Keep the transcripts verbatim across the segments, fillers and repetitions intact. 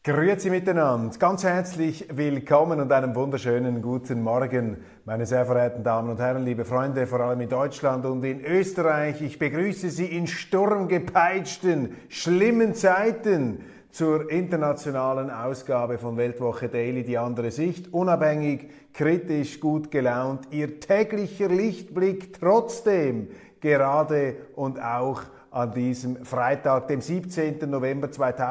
Grüezi miteinander, ganz herzlich willkommen und einen wunderschönen guten Morgen, meine sehr verehrten Damen und Herren, liebe Freunde, vor allem in Deutschland und in Österreich. Ich begrüße Sie in sturmgepeitschten, schlimmen Zeiten zur internationalen Ausgabe von Weltwoche Daily, die andere Sicht, unabhängig, kritisch, gut gelaunt, Ihr täglicher Lichtblick trotzdem, gerade und auch an diesem Freitag, dem siebzehnten November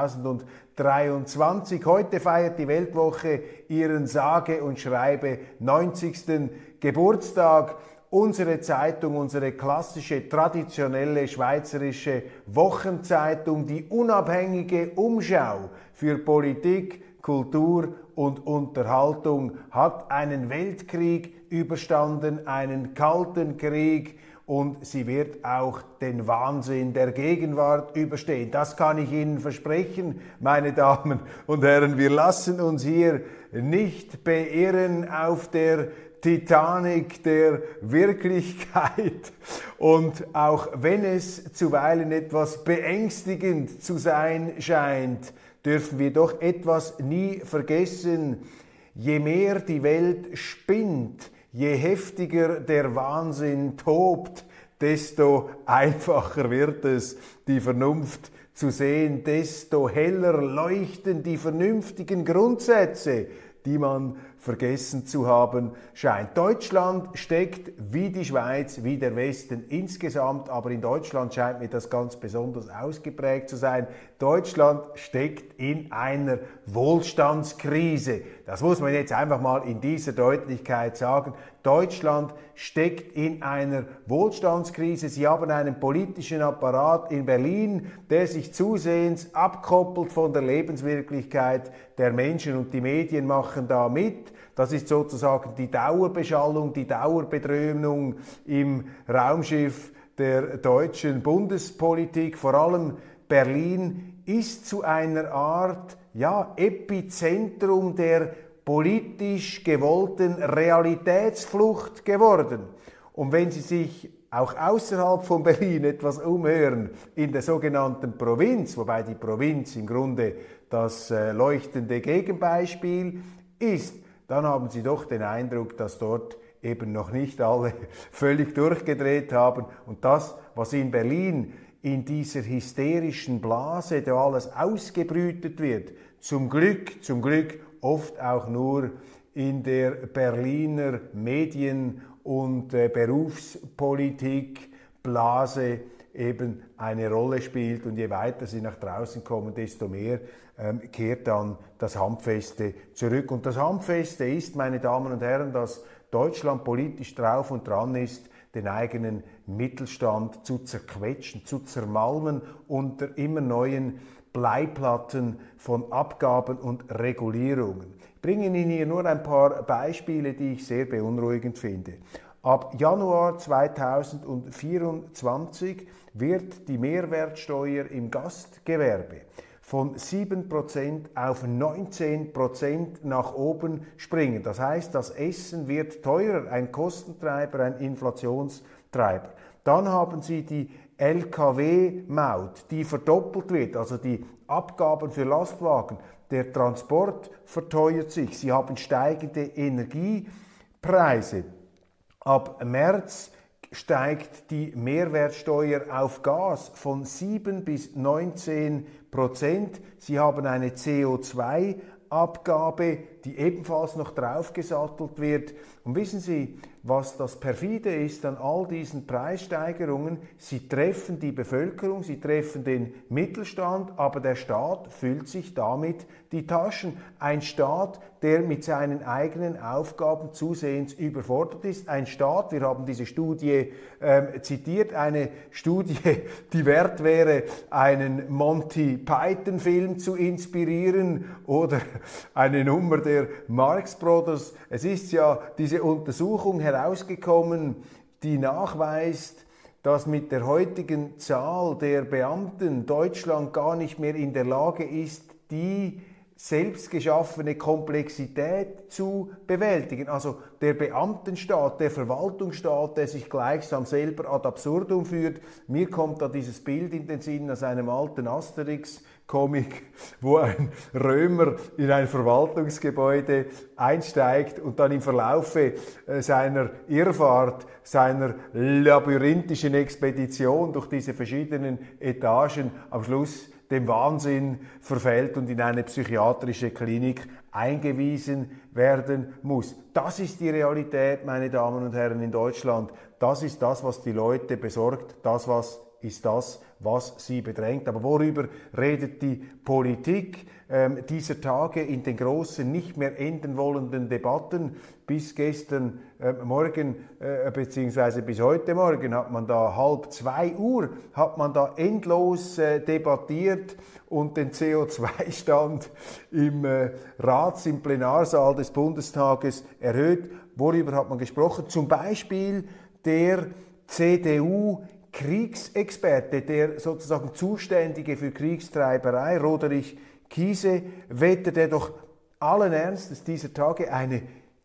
zweitausenddreiundzwanzig. Heute feiert die Weltwoche ihren sage und schreibe neunzigsten Geburtstag. Unsere Zeitung, unsere klassische, traditionelle schweizerische Wochenzeitung, die unabhängige Umschau für Politik, Kultur und Unterhaltung, hat einen Weltkrieg überstanden, einen kalten Krieg, und sie wird auch den Wahnsinn der Gegenwart überstehen. Das kann ich Ihnen versprechen, meine Damen und Herren. Wir lassen uns hier nicht beirren auf der Titanic der Wirklichkeit. Und auch wenn es zuweilen etwas beängstigend zu sein scheint, dürfen wir doch etwas nie vergessen. Je mehr die Welt spinnt, je heftiger der Wahnsinn tobt, desto einfacher wird es, die Vernunft zu sehen, desto heller leuchten die vernünftigen Grundsätze, die man vergessen zu haben scheint. Deutschland steckt wie die Schweiz, wie der Westen insgesamt, aber in Deutschland scheint mir das ganz besonders ausgeprägt zu sein. Deutschland steckt in einer Wohlstandskrise. Das muss man jetzt einfach mal in dieser Deutlichkeit sagen. Deutschland steckt in einer Wohlstandskrise. Sie haben einen politischen Apparat in Berlin, der sich zusehends abkoppelt von der Lebenswirklichkeit der Menschen, und die Medien machen da mit. Das ist sozusagen die Dauerbeschallung, die Dauerbedröhnung im Raumschiff der deutschen Bundespolitik. Vor allem Berlin ist zu einer Art ja, Epizentrum der politisch gewollten Realitätsflucht geworden. Und wenn Sie sich auch außerhalb von Berlin etwas umhören, in der sogenannten Provinz, wobei die Provinz im Grunde das äh, leuchtende Gegenbeispiel ist, dann haben Sie doch den Eindruck, dass dort eben noch nicht alle völlig durchgedreht haben. Und das, was in Berlin in dieser hysterischen Blase, da alles ausgebrütet wird, zum Glück, zum Glück oft auch nur in der Berliner Medien- und äh, Berufspolitik-Blase eben eine Rolle spielt, und je weiter sie nach draußen kommen, desto mehr ähm, kehrt dann das Handfeste zurück. Und das Handfeste ist, meine Damen und Herren, dass Deutschland politisch drauf und dran ist, den eigenen Mittelstand zu zerquetschen, zu zermalmen unter immer neuen Bleiplatten von Abgaben und Regulierungen. Ich bringe Ihnen hier nur ein paar Beispiele, die ich sehr beunruhigend finde. Ab Januar zweitausendvierundzwanzig wird die Mehrwertsteuer im Gastgewerbe von sieben Prozent auf neunzehn Prozent nach oben springen. Das heißt, das Essen wird teurer, ein Kostentreiber, ein Inflationstreiber. Dann haben Sie die L K W-Maut, die verdoppelt wird, also die Abgaben für Lastwagen. Der Transport verteuert sich. Sie haben steigende Energiepreise. Ab März steigt die Mehrwertsteuer auf Gas von sieben bis neunzehn Prozent. Sie haben eine C O zwei Abgabe, die ebenfalls noch draufgesattelt wird. Und wissen Sie, was das perfide ist an all diesen Preissteigerungen? Sie treffen die Bevölkerung, sie treffen den Mittelstand, aber der Staat füllt sich damit die Taschen. Ein Staat, der mit seinen eigenen Aufgaben zusehends überfordert ist. Ein Staat, wir haben diese Studie äh, zitiert, eine Studie, die wert wäre, einen Monty Python-Film zu inspirieren oder eine Nummer der Marx Brothers. Es ist ja diese Untersuchung herausgekommen, die nachweist, dass mit der heutigen Zahl der Beamten Deutschland gar nicht mehr in der Lage ist, die selbst geschaffene Komplexität zu bewältigen. Also der Beamtenstaat, der Verwaltungsstaat, der sich gleichsam selber ad absurdum führt. Mir kommt da dieses Bild in den Sinn aus einem alten Asterix-Comic, wo ein Römer in ein Verwaltungsgebäude einsteigt und dann im Verlaufe seiner Irrfahrt, seiner labyrinthischen Expedition durch diese verschiedenen Etagen am Schluss dem Wahnsinn verfällt und in eine psychiatrische Klinik eingewiesen werden muss. Das ist die Realität, meine Damen und Herren, in Deutschland. Das ist das, was die Leute besorgt. Das was ist das, was sie bedrängt. Aber worüber redet die Politik ähm, dieser Tage in den großen, nicht mehr enden wollenden Debatten? Bis gestern äh, Morgen, äh, beziehungsweise bis heute Morgen, hat man da halb zwei Uhr, hat man da endlos äh, debattiert und den C O zwei Stand im äh, Rats-, im Plenarsaal des Bundestages erhöht. Worüber hat man gesprochen? Zum Beispiel der C D U Kriegsexperte, der sozusagen Zuständige für Kriegstreiberei, Roderich Kiese, wetterte doch allen Ernstes dieser Tage eine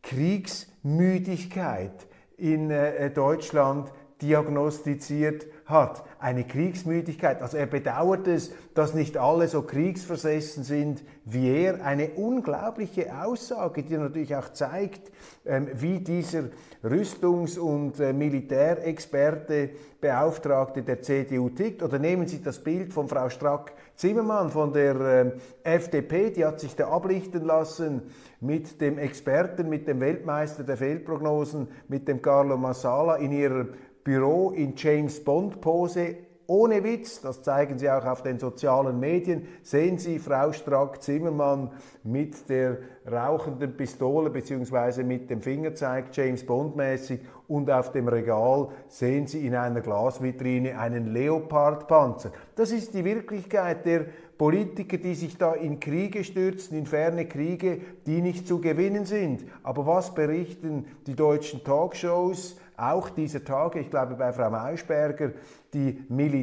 Kriegsmüdigkeit in äh, Deutschland diagnostiziert hat. Eine Kriegsmüdigkeit. Also er bedauert es, dass nicht alle so kriegsversessen sind wie er. Eine unglaubliche Aussage, die natürlich auch zeigt, ähm, wie dieser Rüstungs- und äh, Militärexperte, Beauftragte der C D U tickt. Oder nehmen Sie das Bild von Frau Strack-Zimmermann von der äh, F D P, die hat sich da ablichten lassen mit dem Experten, mit dem Weltmeister der Fehlprognosen, mit dem Carlo Massala in ihrer Büro in James-Bond-Pose, ohne Witz, das zeigen Sie auch auf den sozialen Medien, sehen Sie Frau Strack-Zimmermann mit der rauchenden Pistole bzw. mit dem Fingerzeig James-Bond-mäßig und auf dem Regal sehen Sie in einer Glasvitrine einen Leopard-Panzer. Das ist die Wirklichkeit der Politiker, die sich da in Kriege stürzen, in ferne Kriege, die nicht zu gewinnen sind. Aber was berichten die deutschen Talkshows, auch dieser Tage, ich glaube bei Frau Maischberger, die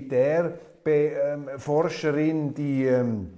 Militärforscherin, die ähm,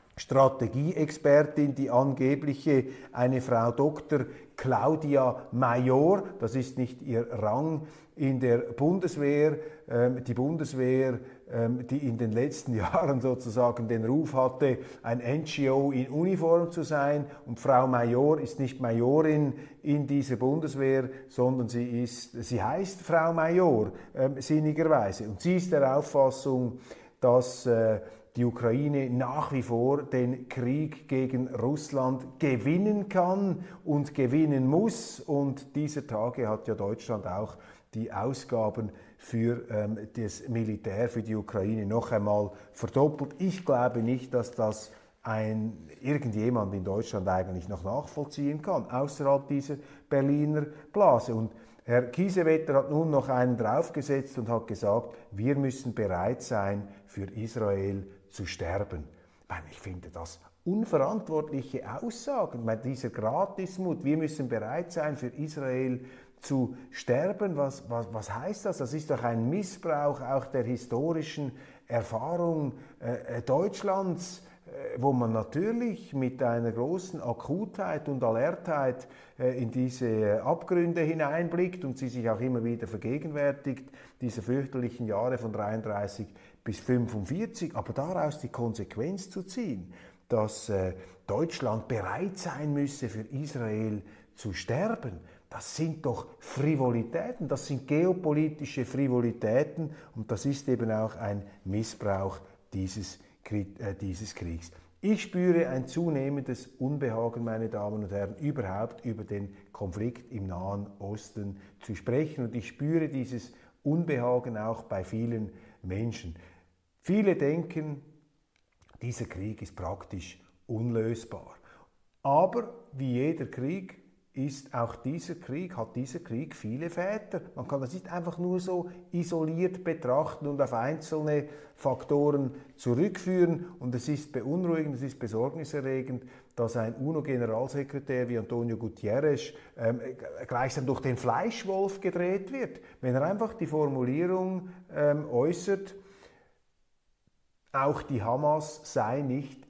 Strategieexpertin, die angebliche, eine Frau Doktor Claudia Major, das ist nicht ihr Rang in der Bundeswehr, ähm, die Bundeswehr, ähm, die in den letzten Jahren sozusagen den Ruf hatte, ein N G O in Uniform zu sein, und Frau Major ist nicht Majorin in dieser Bundeswehr, sondern sie ist, sie heißt Frau Major, ähm, sinnigerweise, und sie ist der Auffassung, dass äh, die Ukraine nach wie vor den Krieg gegen Russland gewinnen kann und gewinnen muss. Und dieser Tage hat ja Deutschland auch die Ausgaben für ähm, das Militär, für die Ukraine noch einmal verdoppelt. Ich glaube nicht, dass das ein, irgendjemand in Deutschland eigentlich noch nachvollziehen kann, außerhalb dieser Berliner Blase. Und Herr Kiesewetter hat nun noch einen draufgesetzt und hat gesagt, wir müssen bereit sein, für Israel zu sterben. Ich finde das unverantwortliche Aussagen, dieser Gratismut, wir müssen bereit sein, für Israel zu sterben. Was, was, was heißt das? Das ist doch ein Missbrauch auch der historischen Erfahrung äh, Deutschlands, äh, wo man natürlich mit einer großen Akutheit und Alertheit äh, in diese Abgründe hineinblickt und sie sich auch immer wieder vergegenwärtigt, diese fürchterlichen Jahre von dreiunddreißig bis fünfundvierzig, aber daraus die Konsequenz zu ziehen, dass äh, Deutschland bereit sein müsse, für Israel zu sterben, das sind doch Frivolitäten, das sind geopolitische Frivolitäten, und das ist eben auch ein Missbrauch dieses, äh, dieses Kriegs. Ich spüre ein zunehmendes Unbehagen, meine Damen und Herren, überhaupt über den Konflikt im Nahen Osten zu sprechen, und ich spüre dieses Unbehagen auch bei vielen Menschen. Viele denken, dieser Krieg ist praktisch unlösbar. Aber wie jeder Krieg ist auch dieser Krieg, hat dieser Krieg viele Väter. Man kann das nicht einfach nur so isoliert betrachten und auf einzelne Faktoren zurückführen. Und es ist beunruhigend, es ist besorgniserregend, dass ein UNO-Generalsekretär wie Antonio Guterres ähm, gleichsam durch den Fleischwolf gedreht wird. Wenn er einfach die Formulierung ähm, äußert, auch die Hamas sei nicht im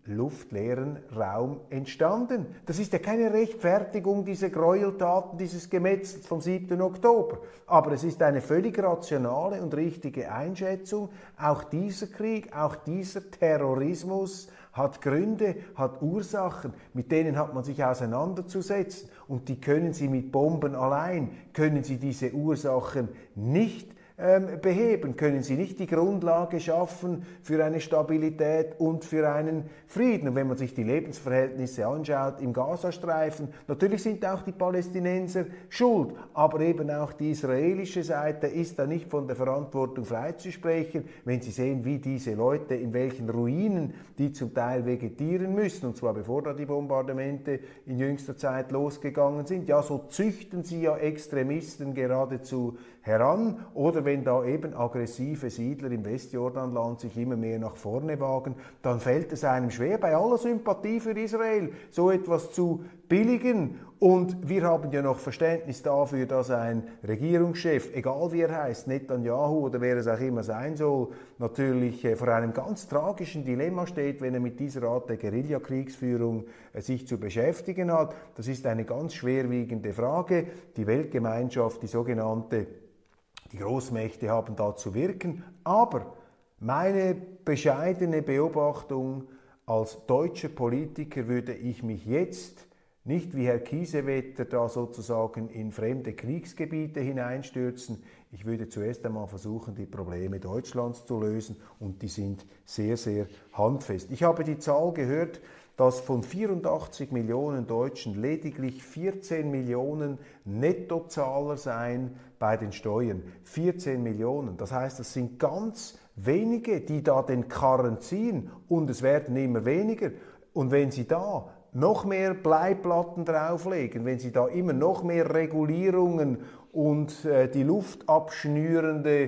luftleeren Raum entstanden. Das ist ja keine Rechtfertigung dieser Gräueltaten, dieses Gemetzels vom siebten Oktober. Aber es ist eine völlig rationale und richtige Einschätzung. Auch dieser Krieg, auch dieser Terrorismus hat Gründe, hat Ursachen, mit denen hat man sich auseinanderzusetzen. Und die können Sie mit Bomben allein, können Sie diese Ursachen nicht Ähm, beheben, können sie nicht die Grundlage schaffen für eine Stabilität und für einen Frieden. Und wenn man sich die Lebensverhältnisse anschaut im Gazastreifen, natürlich sind auch die Palästinenser schuld, aber eben auch die israelische Seite ist da nicht von der Verantwortung freizusprechen, wenn Sie sehen, wie diese Leute, in welchen Ruinen die zum Teil vegetieren müssen, und zwar bevor da die Bombardemente in jüngster Zeit losgegangen sind. Ja, so züchten sie ja Extremisten geradezu heran, oder wenn da eben aggressive Siedler im Westjordanland sich immer mehr nach vorne wagen, dann fällt es einem schwer, bei aller Sympathie für Israel, so etwas zu billigen. Und wir haben ja noch Verständnis dafür, dass ein Regierungschef, egal wie er heißt, Netanyahu oder wer es auch immer sein soll, natürlich vor einem ganz tragischen Dilemma steht, wenn er mit dieser Art der Guerillakriegsführung sich zu beschäftigen hat. Das ist eine ganz schwerwiegende Frage. Die Weltgemeinschaft, die sogenannte Die Großmächte haben da zu wirken, aber meine bescheidene Beobachtung als deutscher Politiker würde ich mich jetzt nicht wie Herr Kiesewetter da sozusagen in fremde Kriegsgebiete hineinstürzen. Ich würde zuerst einmal versuchen, die Probleme Deutschlands zu lösen, und die sind sehr, sehr handfest. Ich habe die Zahl gehört, dass von vierundachtzig Millionen Deutschen lediglich vierzehn Millionen Nettozahler seien bei den Steuern. vierzehn Millionen. Das heißt, das sind ganz wenige, die da den Karren ziehen, und es werden immer weniger. Und wenn Sie da noch mehr Bleiplatten drauflegen, wenn Sie da immer noch mehr Regulierungen und äh, die Luft abschnürende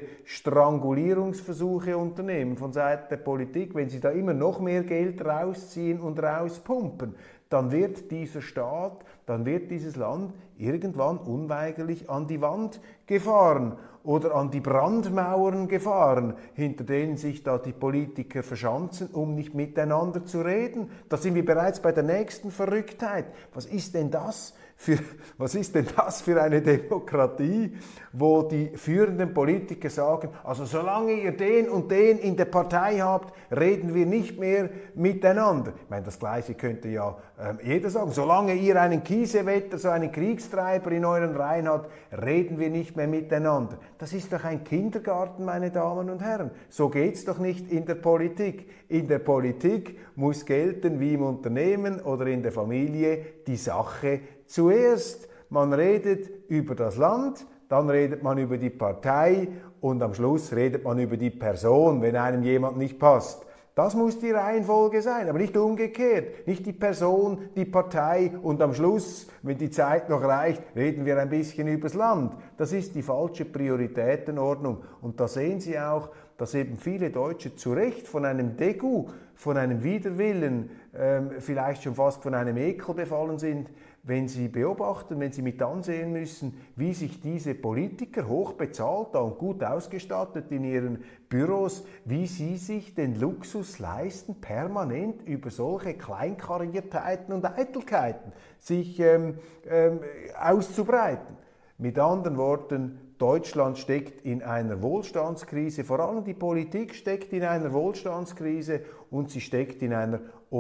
Strangulierungsversuche unternehmen von Seiten der Politik, wenn Sie da immer noch mehr Geld rausziehen und rauspumpen, dann wird dieser Staat, dann wird dieses Land irgendwann unweigerlich an die Wand gefahren oder an die Brandmauern gefahren, hinter denen sich da die Politiker verschanzen, um nicht miteinander zu reden. Da sind wir bereits bei der nächsten Verrücktheit. Was ist denn das für, was ist denn das für eine Demokratie, wo die führenden Politiker sagen, also solange ihr den und den in der Partei habt, reden wir nicht mehr miteinander. Ich meine, das Gleiche könnte ja äh, jeder sagen. Solange ihr einen Kiesewetter, so einen Kriegstreiber in euren Reihen habt, reden wir nicht mehr miteinander. Das ist doch ein Kindergarten, meine Damen und Herren. So geht's doch nicht in der Politik. In der Politik muss gelten, wie im Unternehmen oder in der Familie, die Sache zuerst. Man redet über das Land, dann redet man über die Partei und am Schluss redet man über die Person, wenn einem jemand nicht passt. Das muss die Reihenfolge sein, aber nicht umgekehrt. Nicht die Person, die Partei und am Schluss, wenn die Zeit noch reicht, reden wir ein bisschen übers Land. Das ist die falsche Prioritätenordnung. Und da sehen Sie auch, dass eben viele Deutsche zu Recht von einem Dégoût, von einem Widerwillen, ähm, vielleicht schon fast von einem Ekel befallen sind, wenn sie beobachten, wenn sie mit ansehen müssen, wie sich diese Politiker, hochbezahlt und gut ausgestattet in ihren Büros, wie sie sich den Luxus leisten, permanent über solche Kleinkariertheiten und Eitelkeiten sich ähm, ähm, auszubreiten. Mit anderen Worten, Deutschland steckt in einer Wohlstandskrise, vor allem die Politik steckt in einer Wohlstandskrise und sie steckt in einer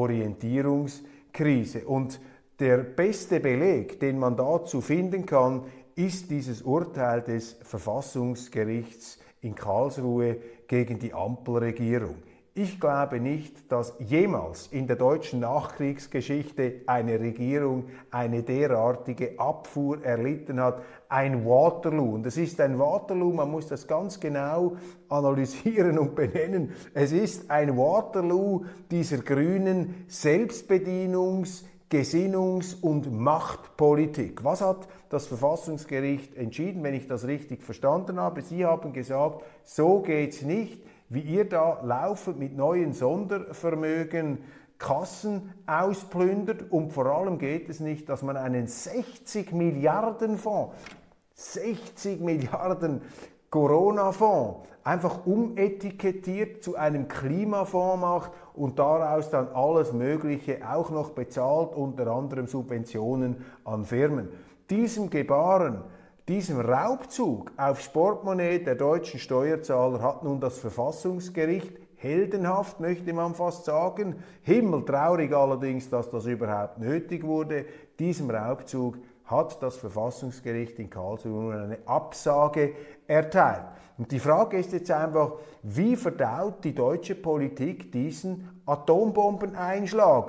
Orientierungskrise. Und der beste Beleg, den man dazu finden kann, ist dieses Urteil des Verfassungsgerichts in Karlsruhe gegen die Ampelregierung. Ich glaube nicht, dass jemals in der deutschen Nachkriegsgeschichte eine Regierung eine derartige Abfuhr erlitten hat. Ein Waterloo. Und es ist ein Waterloo, man muss das ganz genau analysieren und benennen. Es ist ein Waterloo dieser grünen Selbstbedienungs-, Gesinnungs- und Machtpolitik. Was hat das Verfassungsgericht entschieden, wenn ich das richtig verstanden habe? Sie haben gesagt, so geht's nicht, wie ihr da laufend mit neuen Sondervermögen Kassen ausplündert, und vor allem geht es nicht, dass man einen sechzig Milliarden Fonds, sechzig Milliarden Corona-Fonds einfach umetikettiert zu einem Klimafonds macht und daraus dann alles Mögliche auch noch bezahlt, unter anderem Subventionen an Firmen. Diesem Gebaren, diesem Raubzug aufs Portemonnaie der deutschen Steuerzahler hat nun das Verfassungsgericht heldenhaft, möchte man fast sagen, himmeltraurig allerdings, dass das überhaupt nötig wurde, diesem Raubzug hat das Verfassungsgericht in Karlsruhe eine Absage erteilt. Und die Frage ist jetzt einfach, wie verdaut die deutsche Politik diesen Atombombeneinschlag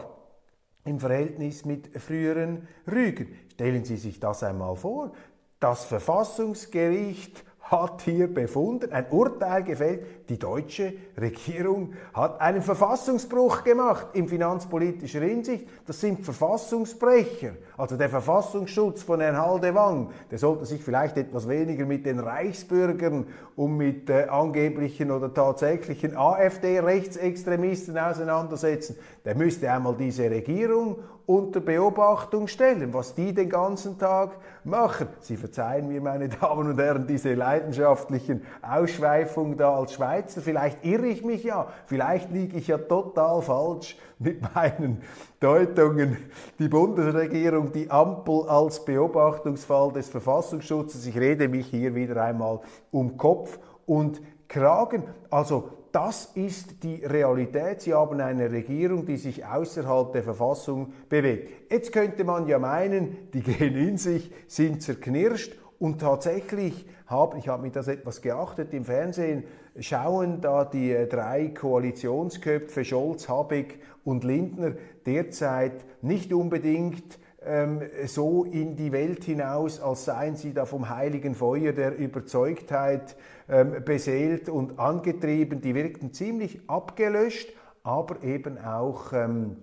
im Verhältnis mit früheren Rügen? Stellen Sie sich das einmal vor. Das Verfassungsgericht hat hier befunden, ein Urteil gefällt, die deutsche Regierung hat einen Verfassungsbruch gemacht in finanzpolitischer Hinsicht. Das sind Verfassungsbrecher. Also der Verfassungsschutz von Herrn Haldewang, der sollte sich vielleicht etwas weniger mit den Reichsbürgern und mit äh, angeblichen oder tatsächlichen AfD-Rechtsextremisten auseinandersetzen. Der müsste einmal diese Regierung unter Beobachtung stellen, was die den ganzen Tag machen. Sie verzeihen mir, meine Damen und Herren, diese leidenschaftlichen Ausschweifungen da als Schweizer. Vielleicht irre ich mich ja, vielleicht liege ich ja total falsch mit meinen Deutungen. Die Bundesregierung, die Ampel als Beobachtungsfall des Verfassungsschutzes. Ich rede mich hier wieder einmal um Kopf und Kragen. Also das ist die Realität. Sie haben eine Regierung, die sich außerhalb der Verfassung bewegt. Jetzt könnte man ja meinen, die gehen in sich, sind zerknirscht und tatsächlich haben, ich habe mir das etwas geachtet im Fernsehen, schauen da die drei Koalitionsköpfe Scholz, Habeck und Lindner derzeit nicht unbedingt ähm, so in die Welt hinaus, als seien sie da vom heiligen Feuer der Überzeugtheit ähm, beseelt und angetrieben. Die wirkten ziemlich abgelöscht, aber eben auch ähm,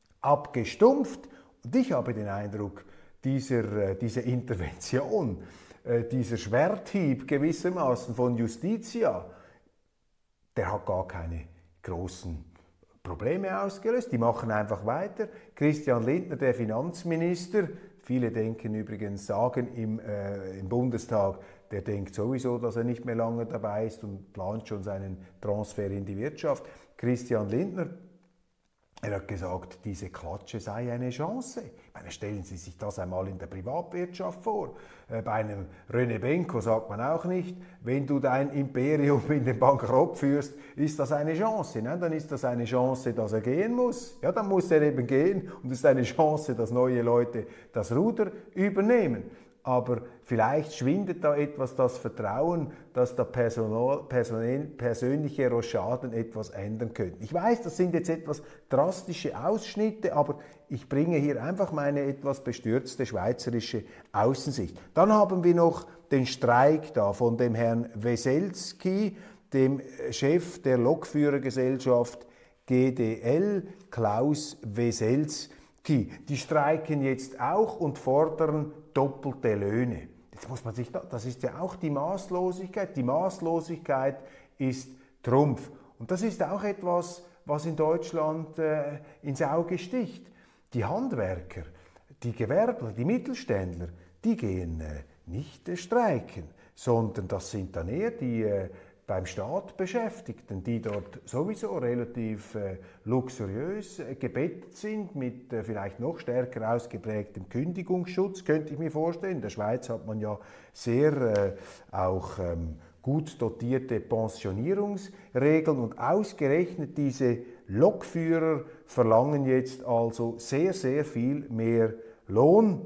abgestumpft. Und ich habe den Eindruck, dieser, äh, diese Intervention, äh, dieser Schwerthieb gewissermaßen von Justitia, der hat gar keine großen Probleme ausgelöst. Die machen einfach weiter. Christian Lindner, der Finanzminister, viele denken übrigens, sagen im, äh, im Bundestag, der denkt sowieso, dass er nicht mehr lange dabei ist und plant schon seinen Transfer in die Wirtschaft. Christian Lindner, er hat gesagt, diese Klatsche sei eine Chance. Ich meine, stellen Sie sich das einmal in der Privatwirtschaft vor. Äh, bei einem René Benko sagt man auch nicht, wenn du dein Imperium in den Bankrott führst, ist das eine Chance. Nein, dann ist das eine Chance, dass er gehen muss. Ja, dann muss er eben gehen und es ist eine Chance, dass neue Leute das Ruder übernehmen. Aber vielleicht schwindet da etwas das Vertrauen, dass der Personal, personell, persönliche Rochaden etwas ändern könnten. Ich weiß, das sind jetzt etwas drastische Ausschnitte, aber ich bringe hier einfach meine etwas bestürzte schweizerische Außensicht. Dann haben wir noch den Streik da von dem Herrn Weselski, dem Chef der Lokführergesellschaft G D L, Klaus Weselski. Die streiken jetzt auch und fordern doppelte Löhne. Jetzt muss man sich da, das ist ja auch die Maßlosigkeit. Die Maßlosigkeit ist Trumpf. Und das ist auch etwas, was in Deutschland äh, ins Auge sticht. Die Handwerker, die Gewerbler, die Mittelständler, die gehen äh, nicht äh, streiken, sondern das sind dann eher die äh, beim Staat Beschäftigten, die dort sowieso relativ äh, luxuriös äh, gebettet sind, mit äh, vielleicht noch stärker ausgeprägtem Kündigungsschutz, könnte ich mir vorstellen. In der Schweiz hat man ja sehr äh, auch ähm, gut dotierte Pensionierungsregeln und ausgerechnet diese Lokführer verlangen jetzt also sehr, sehr viel mehr Lohn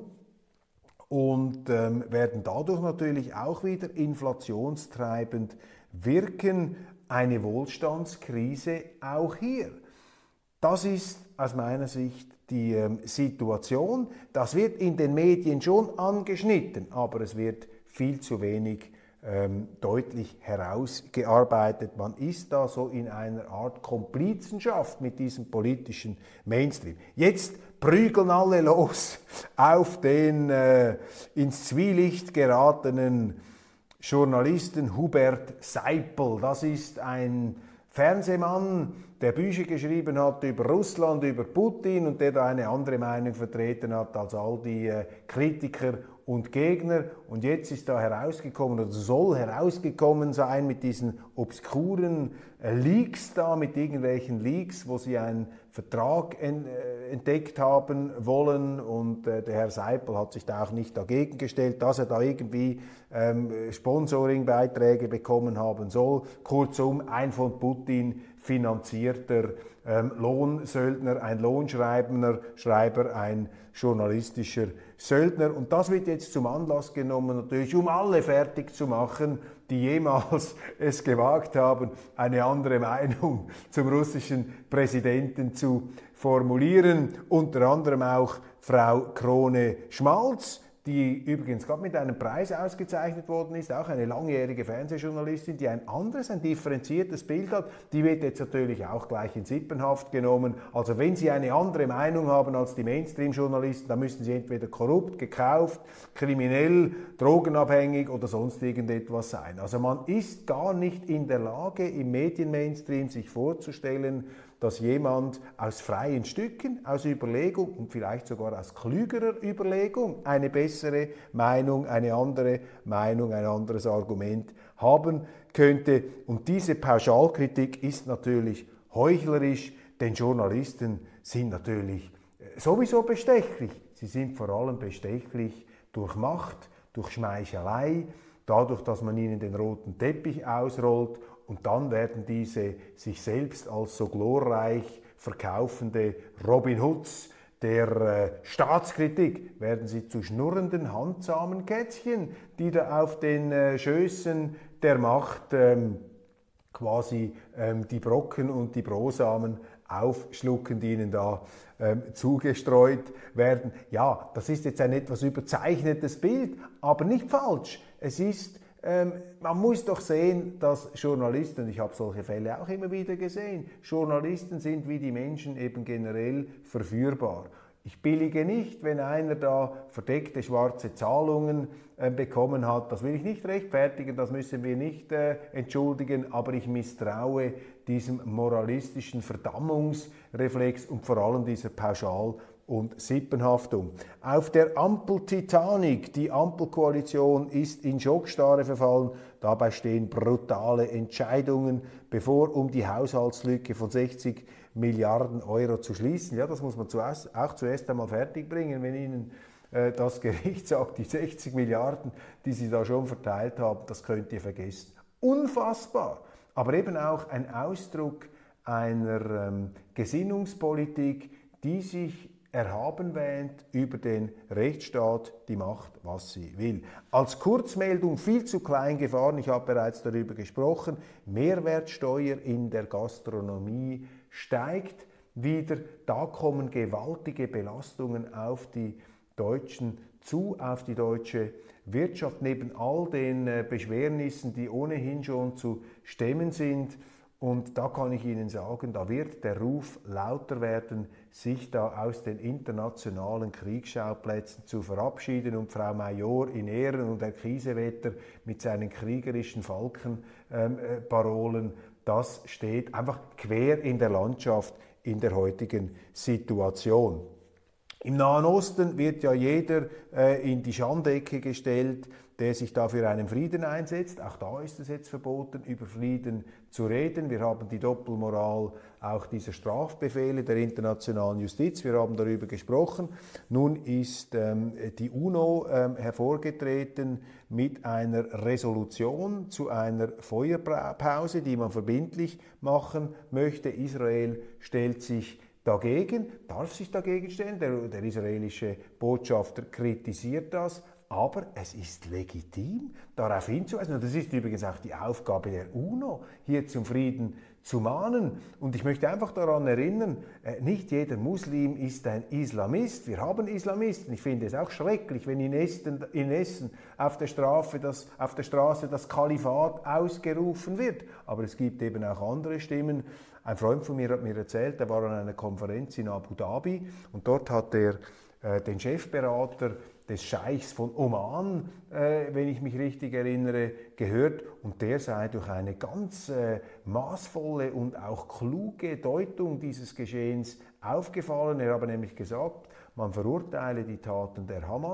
und ähm, werden dadurch natürlich auch wieder inflationstreibend wirken. Eine Wohlstandskrise auch hier. Das ist aus meiner Sicht die ähm, Situation. Das wird in den Medien schon angeschnitten, aber es wird viel zu wenig ähm, deutlich herausgearbeitet. Man ist da so in einer Art Komplizenschaft mit diesem politischen Mainstream. Jetzt prügeln alle los auf den äh, ins Zwielicht geratenen Journalisten Hubert Seipel. Das ist ein Fernsehmann, der Bücher geschrieben hat über Russland, über Putin und der da eine andere Meinung vertreten hat als all die äh, Kritiker und Gegner. Und jetzt ist da herausgekommen oder soll herausgekommen sein mit diesen obskuren äh, Leaks da, mit irgendwelchen Leaks, wo sie einen Vertrag en, äh, entdeckt haben wollen, und äh, der Herr Seipel hat sich da auch nicht dagegen gestellt, dass er da irgendwie ähm, Sponsoringbeiträge bekommen haben soll. Kurzum, ein von Putin finanzierter ähm, Lohnsöldner, ein Lohnschreiber, Schreiber, ein journalistischer Söldner. Und das wird jetzt zum Anlass genommen, natürlich, um alle fertig zu machen, die jemals es gewagt haben, eine andere Meinung zum russischen Präsidenten zu formulieren. Unter anderem auch Frau Krone-Schmalz, die übrigens gerade mit einem Preis ausgezeichnet worden ist, auch eine langjährige Fernsehjournalistin, die ein anderes, ein differenziertes Bild hat. Die wird jetzt natürlich auch gleich in Sippenhaft genommen. Also wenn Sie eine andere Meinung haben als die Mainstream-Journalisten, dann müssten Sie entweder korrupt, gekauft, kriminell, drogenabhängig oder sonst irgendetwas sein. Also man ist gar nicht in der Lage, im Medien-Mainstream sich vorzustellen, dass jemand aus freien Stücken, aus Überlegung und vielleicht sogar aus klügerer Überlegung eine bessere Meinung, eine andere Meinung, ein anderes Argument haben könnte. Und diese Pauschalkritik ist natürlich heuchlerisch, denn Journalisten sind natürlich sowieso bestechlich. Sie sind vor allem bestechlich durch Macht, durch Schmeichelei, dadurch, dass man ihnen den roten Teppich ausrollt. Und dann werden diese sich selbst als so glorreich verkaufende Robin Hoods der äh, Staatskritik, werden sie zu schnurrenden, handzahmen Kätzchen, die da auf den äh, Schößen der Macht ähm, quasi ähm, die Brocken und die Brosamen aufschlucken, die ihnen da ähm, zugestreut werden. Ja, das ist jetzt ein etwas überzeichnetes Bild, aber nicht falsch. Es ist Ähm, man muss doch sehen, dass Journalisten, ich habe solche Fälle auch immer wieder gesehen, Journalisten sind wie die Menschen eben generell verführbar. Ich billige nicht, wenn einer da verdeckte schwarze Zahlungen äh, bekommen hat. Das will ich nicht rechtfertigen, das müssen wir nicht äh, entschuldigen, aber ich misstraue diesem moralistischen Verdammungsreflex und vor allem dieser Pauschal- und Sippenhaftung. Auf der Ampel Titanic, die Ampelkoalition ist in Schockstarre verfallen. Dabei stehen brutale Entscheidungen bevor, um die Haushaltslücke von sechzig Milliarden Euro zu schließen. Ja, das muss man zuerst, auch zuerst einmal fertigbringen, wenn Ihnen äh, das Gericht sagt, die sechzig Milliarden, die Sie da schon verteilt haben, das könnt ihr vergessen. Unfassbar, aber eben auch ein Ausdruck einer ähm, Gesinnungspolitik, die sich erhaben wähnt über den Rechtsstaat, die macht, was sie will. Als Kurzmeldung viel zu klein gefahren, ich habe bereits darüber gesprochen, Mehrwertsteuer in der Gastronomie steigt wieder, da kommen gewaltige Belastungen auf die Deutschen zu, auf die deutsche Wirtschaft, neben all den Beschwernissen, die ohnehin schon zu stemmen sind. Und da kann ich Ihnen sagen, da wird der Ruf lauter werden, sich da aus den internationalen Kriegsschauplätzen zu verabschieden. Und Frau Major in Ehren und Herr Kiesewetter mit seinen kriegerischen Falkenparolen, ähm, das steht einfach quer in der Landschaft in der heutigen Situation. Im Nahen Osten wird ja jeder äh, in die Schandecke gestellt, der sich da für einen Frieden einsetzt. Auch da ist es jetzt verboten, über Frieden zu reden. Wir haben die Doppelmoral auch dieser Strafbefehle der internationalen Justiz. Wir haben darüber gesprochen. Nun ist ähm, die UNO ähm, hervorgetreten mit einer Resolution zu einer Feuerpause, die man verbindlich machen möchte. Israel stellt sich dagegen, darf sich dagegen stellen. Der, der israelische Botschafter kritisiert das. Aber es ist legitim, darauf hinzuweisen. Und das ist übrigens auch die Aufgabe der UNO, hier zum Frieden zu mahnen. Und ich möchte einfach daran erinnern, nicht jeder Muslim ist ein Islamist. Wir haben Islamisten. Ich finde es auch schrecklich, wenn in Essen, in Essen auf, der Straße das, auf der Straße das Kalifat ausgerufen wird. Aber es gibt eben auch andere Stimmen. Ein Freund von mir hat mir erzählt, er war an einer Konferenz in Abu Dhabi und dort hat er äh, den Chefberater des Scheichs von Oman, äh, wenn ich mich richtig erinnere, gehört, und der sei durch eine ganz äh, maßvolle und auch kluge Deutung dieses Geschehens aufgefallen. Er habe nämlich gesagt, man verurteile die Taten der Hamas,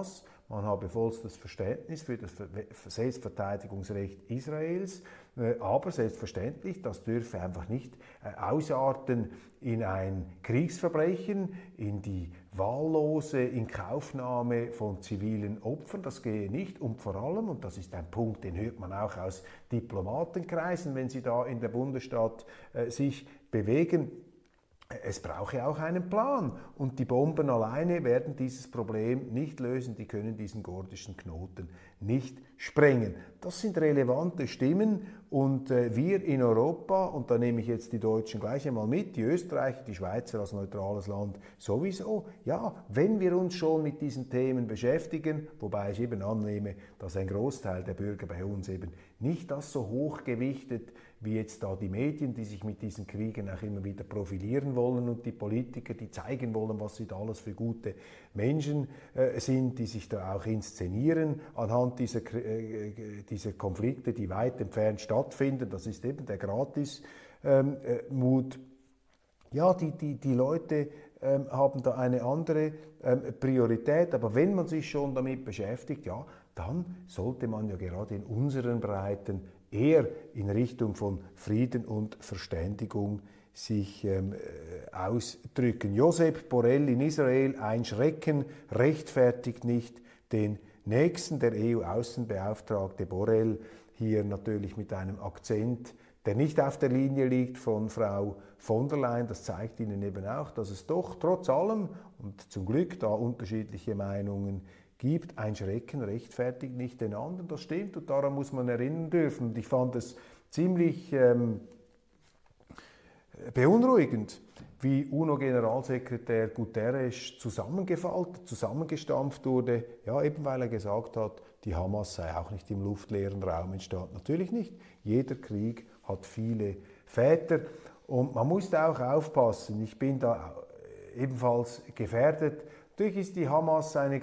man habe vollstes Verständnis für das Selbstverteidigungsrecht Israels, aber selbstverständlich, das dürfe einfach nicht ausarten in ein Kriegsverbrechen, in die wahllose Inkaufnahme von zivilen Opfern. Das gehe nicht. Und vor allem, und das ist ein Punkt, den hört man auch aus Diplomatenkreisen, wenn sie da in der Bundesstadt äh, sich bewegen, es brauche auch einen Plan und die Bomben alleine werden dieses Problem nicht lösen, die können diesen gordischen Knoten nicht sprengen. Das sind relevante Stimmen und äh, wir in Europa, und da nehme ich jetzt die Deutschen gleich einmal mit, die Österreicher, die Schweizer als neutrales Land sowieso, ja, wenn wir uns schon mit diesen Themen beschäftigen, wobei ich eben annehme, dass ein Großteil der Bürger bei uns eben nicht das so hoch gewichtet, wie jetzt da die Medien, die sich mit diesen Kriegen auch immer wieder profilieren wollen und die Politiker, die zeigen wollen, was sie da alles für gute Menschen äh, sind, die sich da auch inszenieren anhand dieser, äh, dieser Konflikte, die weit entfernt stattfinden. Das ist eben der Gratis-Mut. Ähm, äh, ja, die, die, die Leute ähm, haben da eine andere ähm, Priorität, aber wenn man sich schon damit beschäftigt, ja, dann sollte man ja gerade in unseren Breiten eher in Richtung von Frieden und Verständigung sich ähm, ausdrücken. Josep Borrell in Israel, ein Schrecken rechtfertigt nicht den Nächsten. Der E U-Außenbeauftragte Borrell hier natürlich mit einem Akzent, der nicht auf der Linie liegt von Frau von der Leyen. Das zeigt Ihnen eben auch, dass es doch trotz allem und zum Glück da unterschiedliche Meinungen gibt. Ein Schrecken rechtfertigt nicht den anderen, das stimmt und daran muss man erinnern dürfen. Und ich fand es ziemlich ähm, beunruhigend, wie UNO-Generalsekretär Guterres zusammengefaltet, zusammengestampft wurde, ja eben weil er gesagt hat, die Hamas sei auch nicht im luftleeren Raum entstanden. Natürlich nicht. Jeder Krieg hat viele Väter und man muss da auch aufpassen. Ich bin da ebenfalls gefährdet. Natürlich ist die Hamas eine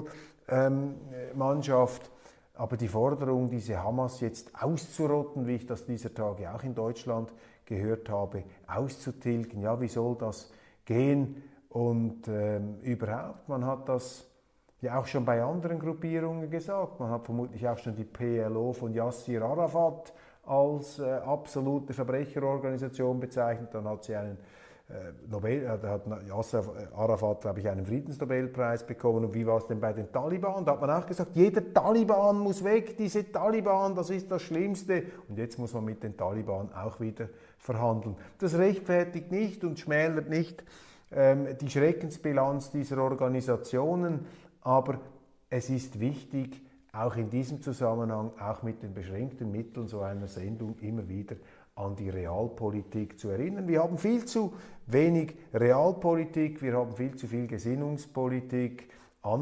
Gräuelmannschaft, ähm, aber die Forderung, diese Hamas jetzt auszurotten, wie ich das dieser Tage auch in Deutschland gehört habe, auszutilgen, ja, wie soll das gehen? Und ähm, überhaupt, man hat das ja auch schon bei anderen Gruppierungen gesagt, man hat vermutlich auch schon die P L O von Yassir Arafat als äh, absolute Verbrecherorganisation bezeichnet, dann hat sie einen Nobel, da hat Yasser Arafat, glaube ich, einen Friedensnobelpreis bekommen. Und wie war es denn bei den Taliban? Da hat man auch gesagt, jeder Taliban muss weg, diese Taliban, das ist das Schlimmste. Und jetzt muss man mit den Taliban auch wieder verhandeln. Das rechtfertigt nicht und schmälert nicht ähm, die Schreckensbilanz dieser Organisationen, aber es ist wichtig, auch in diesem Zusammenhang, auch mit den beschränkten Mitteln so einer Sendung immer wieder an die Realpolitik zu erinnern. Wir haben viel zu wenig Realpolitik, wir haben viel zu viel Gesinnungspolitik,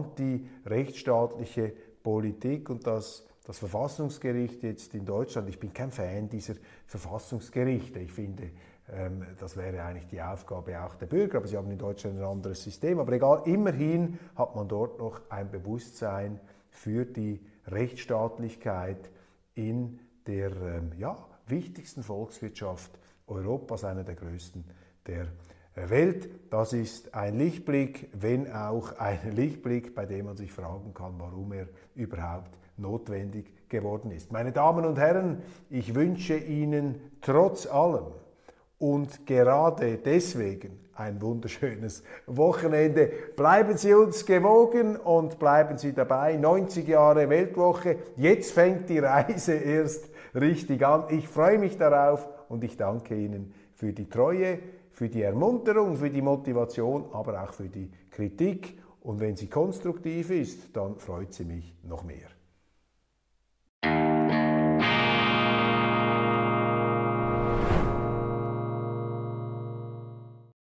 anti-rechtsstaatliche Politik und das, das Verfassungsgericht jetzt in Deutschland, ich bin kein Fan dieser Verfassungsgerichte, ich finde, ähm, das wäre eigentlich die Aufgabe auch der Bürger, aber sie haben in Deutschland ein anderes System, aber egal, immerhin hat man dort noch ein Bewusstsein für die Rechtsstaatlichkeit in der, ähm, ja, wichtigsten Volkswirtschaft Europas, einer der größten der Welt. Das ist ein Lichtblick, wenn auch ein Lichtblick, bei dem man sich fragen kann, warum er überhaupt notwendig geworden ist. Meine Damen und Herren, ich wünsche Ihnen trotz allem und gerade deswegen ein wunderschönes Wochenende. Bleiben Sie uns gewogen und bleiben Sie dabei. neunzig Jahre Weltwoche, jetzt fängt die Reise erst richtig an. Ich freue mich darauf und ich danke Ihnen für die Treue, für die Ermunterung, für die Motivation, aber auch für die Kritik. Und wenn sie konstruktiv ist, dann freut sie mich noch mehr.